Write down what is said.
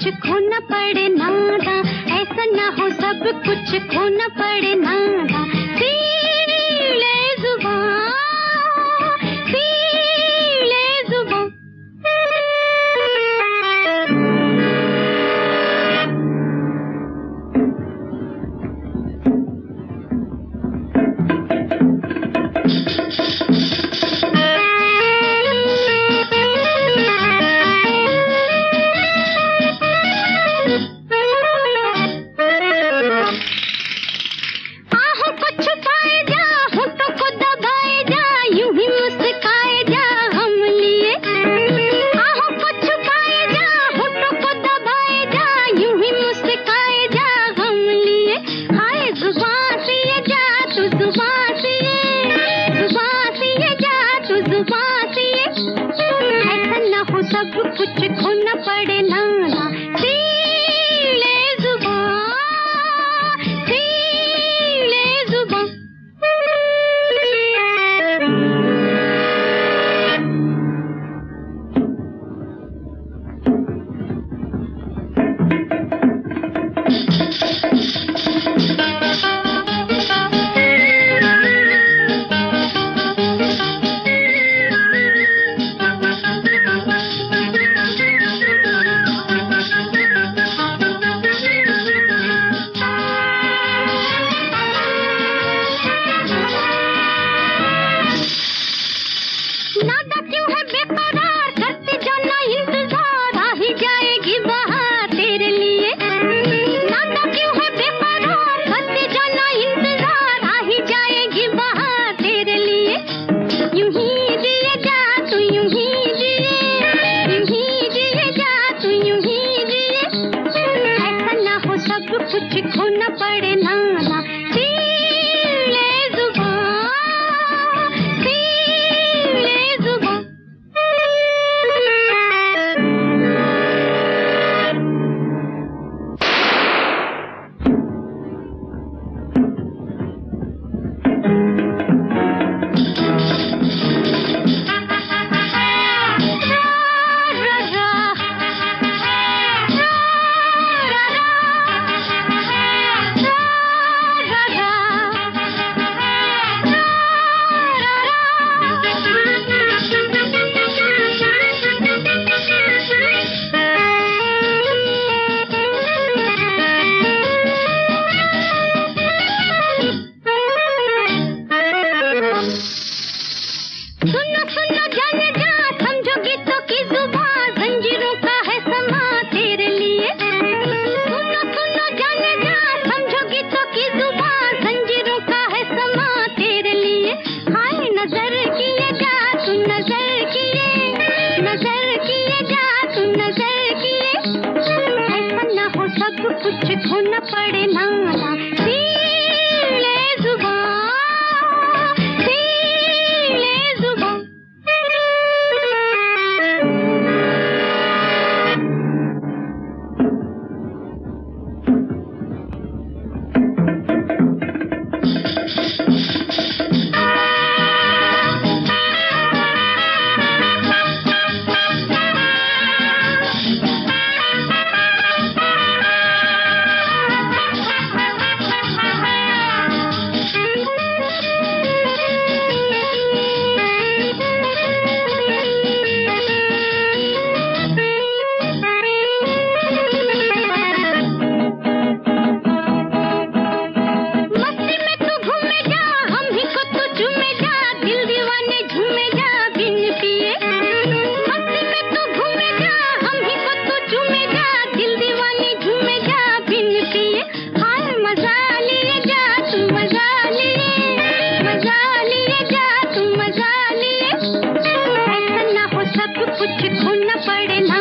कुछ खोना पड़े नादा, ऐसा ना हो सब कुछ खोना पड़े नादा। सीले जुबां, सीले जुबां। सब कुछ खोना पड़े नादा, सीले जुबां, सीले जुबां। नादा क्यों है बेकरार, करते जाना इंतजार, आ ही जाएगी बहार तेरे लिए। नादा क्यों है बेकरार, करते जाना इंतजार, आ ही जाएगी बहार तेरे लिए। यूं ही जिए जा तू, यूं ही जिए, यूं ही जिए जा तू, यूं ही जिए। ऐसा ना हो सब कुछ खोना पड़े नादा, सीले जुबां, सीले जुबां। सुनो सुनो जाने जा, समझो गीतों की जुबां, जंजीरों का है समा तेरे लिए। सुनो सुनो जाने जा, समझो गीतों की जुबां, जंजीरों का है समा तेरे लिए। हाय नजर किए जा तू, नजर किए, नजर किए जा तू, नजर किए। ऐसा ना हो सब कुछ खोना पड़े नादा, सीले जुबां, सीले जुबां। कुछ खोना पड़े ना।